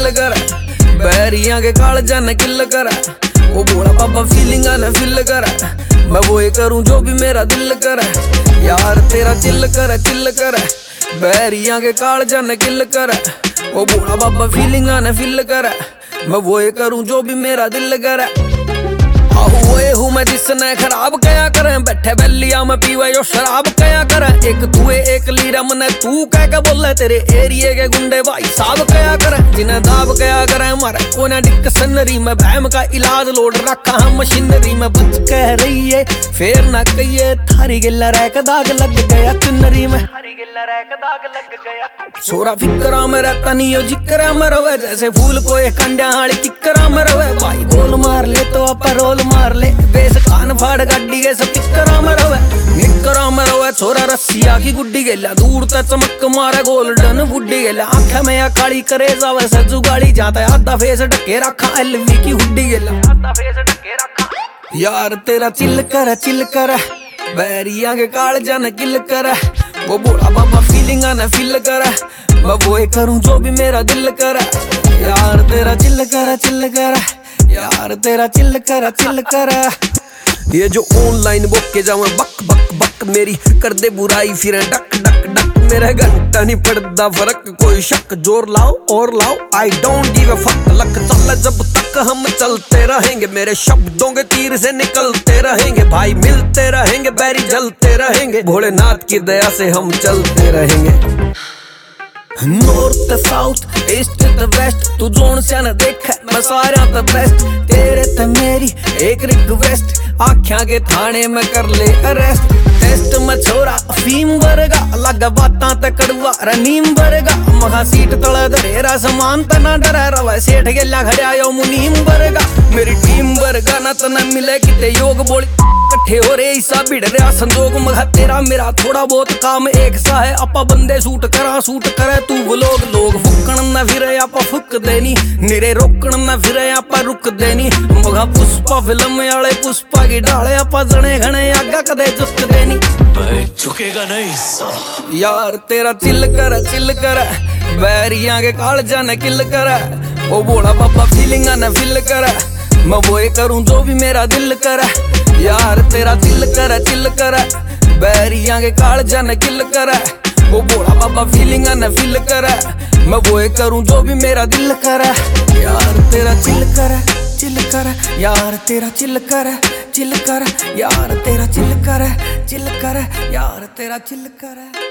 दिल कर, बैरियां के कालजा न किल कर। ओ भोला बाबा फीलिंगा न फिल कर, मैं वो करूं जो भी मेरा दिल कर। यार तेरा चिल कर, बैरियां के कालजा न किल कर। ओ भोला बाबा फीलिंगा न फिल कर, मैं वो करूं जो भी मेरा दिल कर। हुए हूँ मैं जिसने खराब कया करे, बैठे बैलिया में पीवे जो शराब कया करे। एक तुए एक लीरा मने तू कह के बोले, तेरे एरिए के गुंडे भाई साहब कया करे। जिन्हें दाब कया करे मारे कोने डिक्शनरी में, बहम का इलाज लोड रखा है मशीनरी में। बच कह रही है फेर ना कहिए, थारी गिल्ला रैक दाग लग गया चुनरी में, थारी गिल्ला रैक दाग लग गया। छोरा फिकरा में रहता नहीं हो जिक्रा में रवे, जैसे फूल को एक कंडिया हाली किकरा में रवे। भाई गोल मार ले तो अपा रोल मार ले, बेस कान फाड़ गाड़ी के सब टिकरा में रवे, निकरा में रवे। छोरा रस्सिया की गुड्डी गेला, दूर तक चमक मारे गोल्डन बुड्डी गेला। आंखें में या काली करे जावे सजू गाड़ी, जाता है आधा फेस ढके रखा एलवी की हुड्डी गेला, आधा फेस ढके रखा। यार तेरा चिल कर, बैरियां के कालजा न किल कर। वो भोला बाबा फीलिंगा न फिल कर, मैं वो करूं जो भी मेरा दिल कर। यार तेरा चिल कर, यार तेरा चिल कर। ये जो ऑनलाइन बुक के जावे बक बक बक, मेरी कर दे बुराई फिर डक डक डक। मेरा घंटा नहीं पड़ता फर्क, कोई शक जोर लाओ और लाओ, I don't give a fuck. लक चल जब तक हम चलते रहेंगे, मेरे शब्दों के तीर से निकलते रहेंगे। भाई मिलते रहेंगे, बैरी जलते रहेंगे, भोलेनाथ की दया से हम चलते रहेंगे। नॉर्थ साउथ ईस्ट वेस्ट, तू जोन से न देख मैं सारा द बेस्ट। तेरे ते मेरी एक रिक्वेस्ट, आख्या के थाने में कर ले अरेस्ट। टेस्ट में छोरा फीम वर्गा, लगा बातां ते कड़वा रनीम वर्गा। महा सीट तले धरेरा समान त ना डरा रवा, सेठ गेला खड़या यो मुनीम वर्गा। मेरी टीम वर्गा ना त न मिले किते योग बोली, कट्ठे हो रे ईसा भिड़ रहा संजोग। महा तेरा मेरा थोड़ा बहुत काम एक सा है, आपा बंदे सूट करे तू व्लॉग। लोग फुकण न फिरे आपा फुक देनी, निरे रोकण न फिरे आपा रुक देनी। महा पुष्पा फिल्म वाले पुष्पा की ढाले, आपा जने घने आगा कदे झुक देनी, झुकेगा नहीं। यार तेरा चिल कर, बैरियां के कालजा न किल कर। ओ भोला बाबा फीलिंगा न फिल कर, मैं वो करूं जो भी मेरा दिल कर। यार तेरा चिल कर, बैरियां के कालजा न किल कर। ओ भोला बाबा फीलिंगा न फिल कर, मैं वो करूं जो भी मेरा दिल कर। यार तेरा चिल कर, यार तेरा चिल कर, यार तेरा चिल कर, यार तेरा चिल कर।